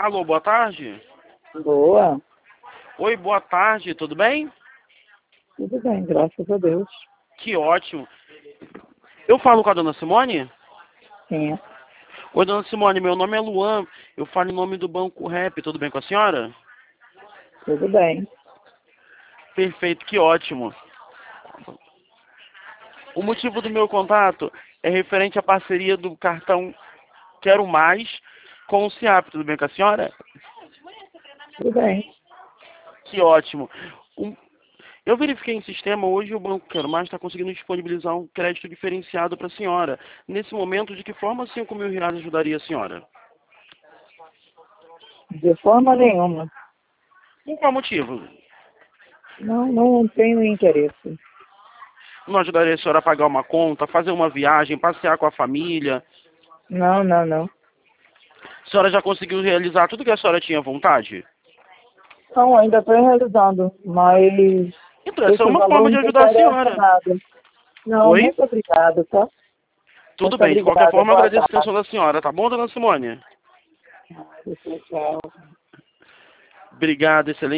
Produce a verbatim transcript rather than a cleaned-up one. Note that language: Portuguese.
Alô, boa tarde. Boa. Oi, boa tarde, tudo bem? Tudo bem, graças a Deus. Que ótimo. Eu falo com a dona Simone? Sim, Oi, dona Simone, meu nome é Luan, eu falo em nome do Banco Rap, tudo bem com a senhora? tudo bem. Perfeito, que ótimo. O motivo do meu contato é referente à parceria do cartão Quero Mais com o SIAP, tudo bem com a senhora? Tudo bem. Que ótimo. Um- Eu verifiquei em sistema, hoje o Banco Quero Mais está conseguindo disponibilizar um crédito diferenciado para a senhora. Nesse momento, de que forma cinco mil reais ajudaria a senhora? De forma nenhuma. Por qual motivo? Não, não tenho interesse. Não ajudaria a senhora a pagar uma conta, fazer uma viagem, passear com a família? Não, não, não. A senhora já conseguiu realizar tudo que a senhora tinha vontade? Não, ainda estou realizando, mas Então, essa é esse uma valor forma de não me ajudar a interessa senhora. nada. Não, Oi? muito obrigado, tá? Tudo Muito bem, de qualquer obrigada. forma, eu Boa agradeço a tarde. atenção da senhora, tá bom, dona Simone? Tchau. Obrigado, excelente.